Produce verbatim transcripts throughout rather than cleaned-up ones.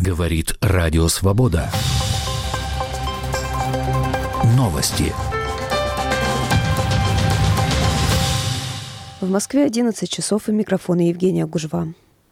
Говорит Радио Свобода. Новости. В Москве одиннадцать часов, и микрофон Евгения Гужва.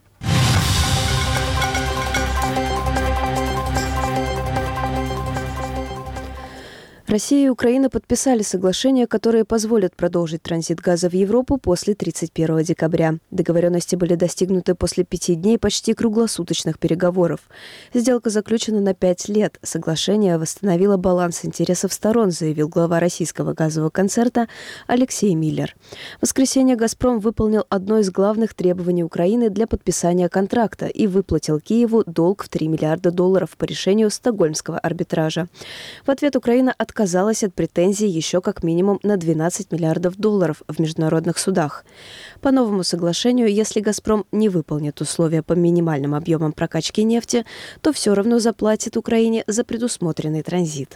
Россия и Украина подписали соглашения, которые позволят продолжить транзит газа в Европу после тридцать первого декабря. Договоренности были достигнуты после пяти дней почти круглосуточных переговоров. Сделка заключена на пять лет. Соглашение восстановило баланс интересов сторон, заявил глава российского газового концерна Алексей Миллер. В воскресенье «Газпром» выполнил одно из главных требований Украины для подписания контракта и выплатил Киеву долг в три миллиарда долларов по решению Стокгольмского арбитража. В ответ Украина отказалась отказалась от претензий еще как минимум на двенадцать миллиардов долларов в международных судах. По новому соглашению, если «Газпром» не выполнит условия по минимальным объемам прокачки нефти, то все равно заплатит Украине за предусмотренный транзит.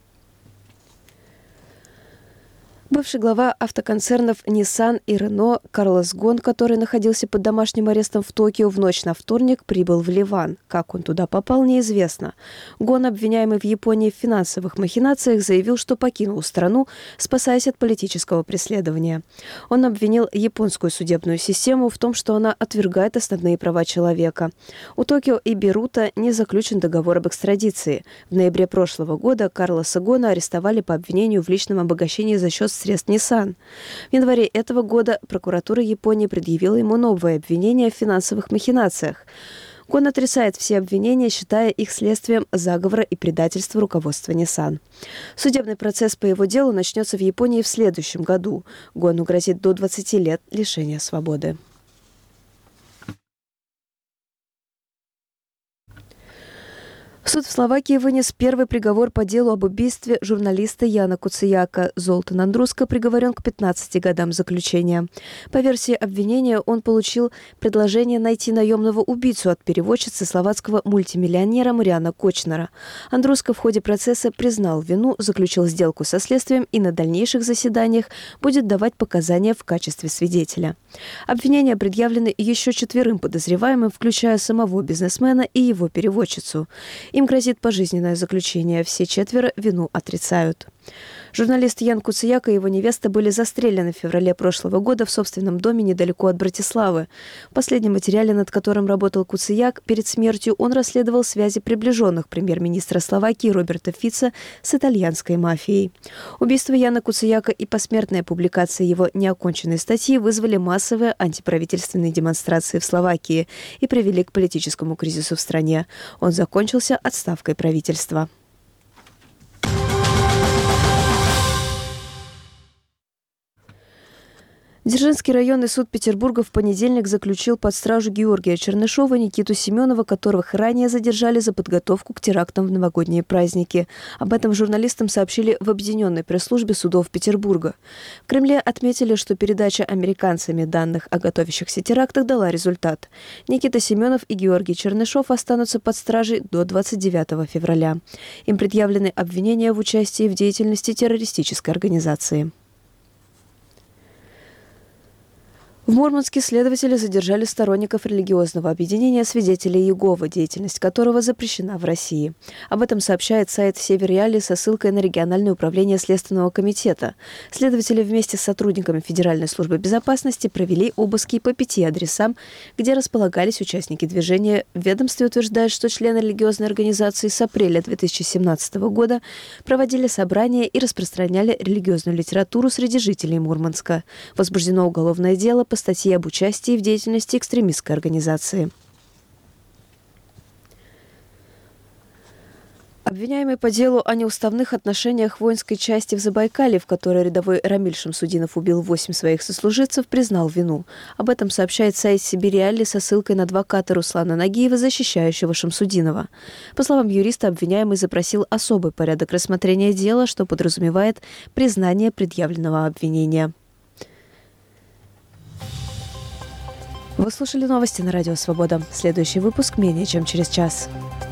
Бывший глава автоконцернов Nissan и Renault Карлос Гон, который находился под домашним арестом в Токио в ночь на вторник, прибыл в Ливан. Как он туда попал, неизвестно. Гон, обвиняемый в Японии в финансовых махинациях, заявил, что покинул страну, спасаясь от политического преследования. Он обвинил японскую судебную систему в том, что она отвергает основные права человека. У Токио и Бейрута не заключен договор об экстрадиции. В ноябре прошлого года Карлоса Гона арестовали по обвинению в личном обогащении за счет средств Nissan. В январе этого года прокуратура Японии предъявила ему новое обвинение в финансовых махинациях. Гон отрицает все обвинения, считая их следствием заговора и предательства руководства Nissan. Судебный процесс по его делу начнется в Японии в следующем году. Гону грозит до двадцати лет лишения свободы. Суд в Словакии вынес первый приговор по делу об убийстве журналиста Яна Куцияка. Золтан Андруско приговорен к пятнадцати годам заключения. По версии обвинения, он получил предложение найти наемного убийцу от переводчицы словацкого мультимиллионера Мариана Кочнера. Андруско в ходе процесса признал вину, заключил сделку со следствием и на дальнейших заседаниях будет давать показания в качестве свидетеля. Обвинения предъявлены еще четверым подозреваемым, включая самого бизнесмена и его переводчицу. Им грозит пожизненное заключение. Все четверо вину отрицают. Журналист Ян Куцияк и его невеста были застрелены в феврале прошлого года в собственном доме недалеко от Братиславы. В последнем материале, над которым работал Куцияк, перед смертью он расследовал связи приближенных премьер-министра Словакии Роберта Фица с итальянской мафией. Убийство Яна Куцияка и посмертная публикация его неоконченной статьи вызвали массовые антиправительственные демонстрации в Словакии и привели к политическому кризису в стране. Он закончился отставкой правительства. Дзержинский районный суд Петербурга в понедельник заключил под стражу Георгия Чернышова, Никиту Семенова, которых ранее задержали за подготовку к терактам в новогодние праздники. Об этом журналистам сообщили в объединенной пресс-службе судов Петербурга. В Кремле отметили, что передача американцами данных о готовящихся терактах дала результат. Никита Семенов и Георгий Чернышов останутся под стражей до двадцать девятого февраля. Им предъявлены обвинения в участии в деятельности террористической организации. В Мурманске следователи задержали сторонников религиозного объединения «Свидетели Иеговы», деятельность которого запрещена в России. Об этом сообщает сайт «Северреалии» со ссылкой на региональное управление Следственного комитета. Следователи вместе с сотрудниками Федеральной службы безопасности провели обыски по пяти адресам, где располагались участники движения. В ведомстве утверждают, что члены религиозной организации с апреля две тысячи семнадцатого года проводили собрания и распространяли религиозную литературу среди жителей Мурманска. Возбуждено уголовное дело по статье об участии в деятельности экстремистской организации. Обвиняемый по делу о неуставных отношениях воинской части в Забайкалье, в которой рядовой Рамиль Шамсудинов убил восемь своих сослуживцев, признал вину. Об этом сообщает сайт «Сибирь-Реалии» со ссылкой на адвоката Руслана Нагиева, защищающего Шамсудинова. По словам юриста, обвиняемый запросил особый порядок рассмотрения дела, что подразумевает признание предъявленного обвинения. Вы слушали новости на Радио Свобода. Следующий выпуск менее чем через час.